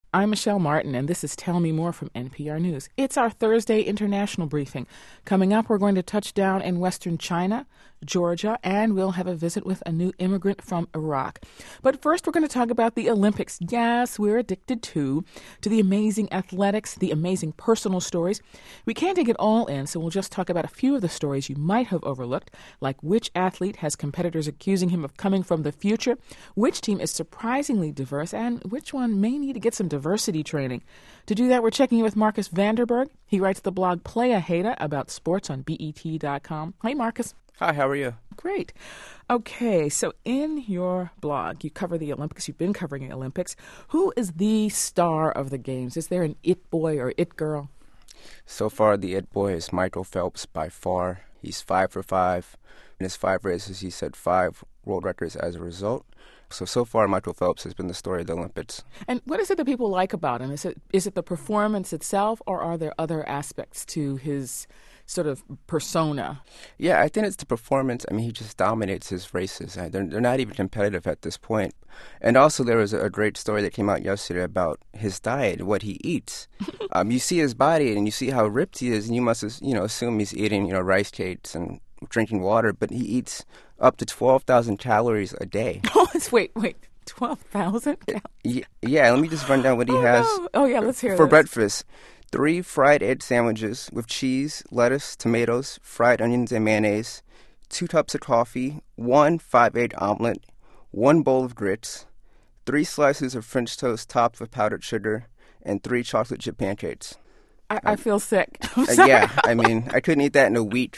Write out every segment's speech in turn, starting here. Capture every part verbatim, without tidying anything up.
I'm Michelle Martin, and this is Tell Me More from N P R News. It's our Thursday international briefing. Coming up, we're going to touch down in western China, Georgia, and we'll have a visit with a new immigrant from Iraq. But first, we're going to talk about the Olympics. Yes, we're addicted, too, to the amazing athletics, the amazing personal stories. We can't take it all in, so we'll just talk about a few of the stories you might have overlooked, like which athlete has competitors accusing him of coming from the future, which team is surprisingly diverse, and which one may need to get some diversity training. To do that, we're checking in with Marcus Vanderberg. He writes the blog Play a Hater about sports on B E T dot com. Hi, Marcus. Hi, how are you? Great. Okay, so in your blog, you cover the Olympics. You've been covering the Olympics. Who is the star of the games? Is there an it boy or it girl? So far, the it boy is Michael Phelps by far. He's five for five. In his five races, he set five world records as a result. So, so far, Michael Phelps has been the story of the Olympics. And what is it that people like about him? Is it is it the performance itself, or are there other aspects to his sort of persona? Yeah, I think it's the performance. I mean, he just dominates his races. They're, they're not even competitive at this point. And also, there was a great story that came out yesterday about his diet, what he eats. um, you see his body, and you see how ripped he is, and you must, you know, assume he's eating, you know, rice cakes and drinking water, but he eats up to twelve thousand calories a day. Oh, wait, wait, twelve thousand? Yeah, yeah, let me just run down what he oh, has. No. Oh, yeah, let's hear For this. breakfast. Three fried egg sandwiches with cheese, lettuce, tomatoes, fried onions, and mayonnaise, two cups of coffee, one five-egg omelet, one bowl of grits, three slices of French toast topped with powdered sugar, and three chocolate chip pancakes. I, I feel sick. Uh, yeah, I mean, I couldn't eat that in a week.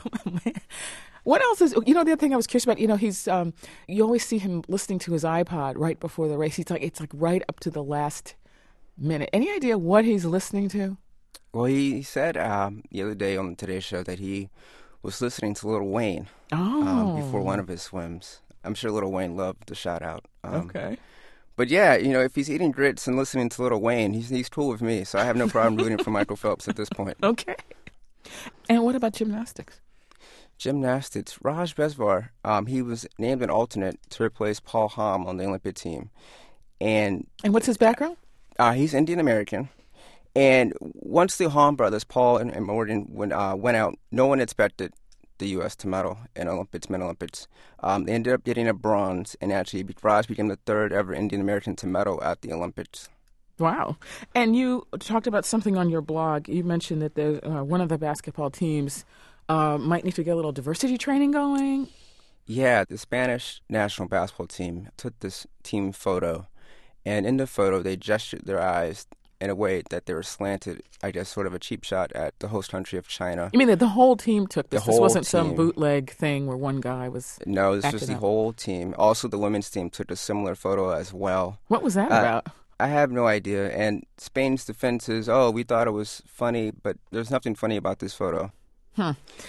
What else is, you know, the other thing I was curious about, you know, he's, um, you always see him listening to his iPod right before the race. He's like, it's like right up to the last minute. Any idea what he's listening to? Well, he said um, the other day on the Today Show that he was listening to Lil Wayne oh. um, before one of his swims. I'm sure Lil Wayne loved the shout out. Um, okay. But yeah, you know, if he's eating grits and listening to Lil Wayne, he's he's cool with me. So I have no problem rooting for Michael Phelps at this point. Okay. And what about gymnastics? Gymnastics. Raj Besvar, um, he was named an alternate to replace Paul Hamm on the Olympic team. And and what's his background? Uh, he's Indian American. And once the Hamm brothers, Paul and, and Morgan, went, uh, went out, no one expected the U S to medal in Olympics, men Olympics. Um, they ended up getting a bronze, and actually Raj became the third ever Indian American to medal at the Olympics. Wow. And you talked about something on your blog. You mentioned that there's, uh, one of the basketball teams uh, might need to get a little diversity training going. Yeah, the Spanish national basketball team took this team photo, and in the photo they gestured their eyes in a way that they were slanted, I guess, sort of a cheap shot at the host country of China. You mean that the whole team took this? The this wasn't team. some bootleg thing where one guy was No, this was the up. whole team. Also, the women's team took a similar photo as well. What was that uh, about? I have no idea. And Spain's defense is, oh, we thought it was funny, but there's nothing funny about this photo. Hmm.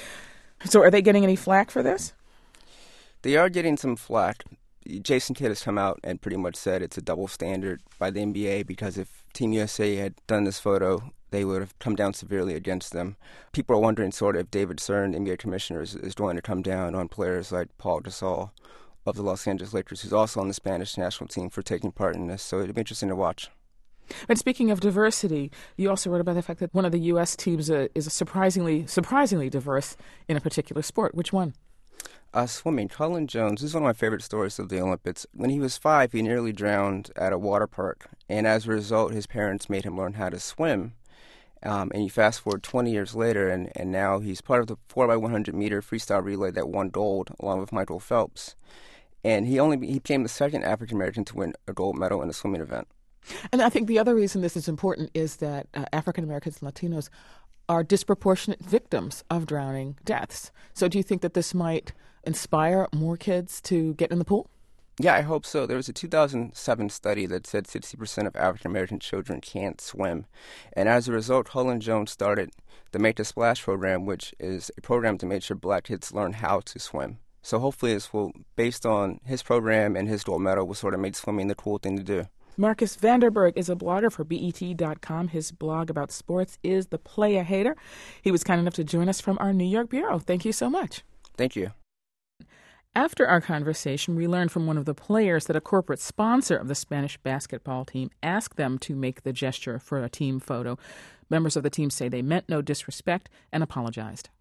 So are they getting any flack for this? They are getting some flack. Jason Kidd has come out and pretty much said it's a double standard by the N B A, because if Team U S A had done this photo, they would have come down severely against them. People are wondering sort of if David Stern, N B A commissioner, is, is going to come down on players like Paul Gasol of the Los Angeles Lakers, who's also on the Spanish national team, for taking part in this. So it'll be interesting to watch. And speaking of diversity, you also wrote about the fact that one of the U S teams uh, is surprisingly surprisingly diverse in a particular sport. Which one? Uh, swimming. Cullen Jones, this is one of my favorite stories of the Olympics. When he was five, he nearly drowned at a water park, and as a result, his parents made him learn how to swim. Um, and you fast forward twenty years later, and, and now he's part of the four by one hundred meter freestyle relay that won gold, along with Michael Phelps. And he only he became the second African American to win a gold medal in a swimming event. And I think the other reason this is important is that uh, African Americans and Latinos are disproportionate victims of drowning deaths. So do you think that this might inspire more kids to get in the pool? Yeah, I hope so. There was a two thousand seven study that said sixty percent of African-American children can't swim. And as a result, Cullen Jones started the Make a Splash program, which is a program to make sure black kids learn how to swim. So hopefully this will, based on his program and his gold medal, will sort of make swimming the cool thing to do. Marcus Vanderberg is a blogger for B E T dot com. His blog about sports is The Play a Hater. He was kind enough to join us from our New York bureau. Thank you so much. Thank you. After our conversation, we learned from one of the players that a corporate sponsor of the Spanish basketball team asked them to make the gesture for a team photo. Members of the team say they meant no disrespect and apologized.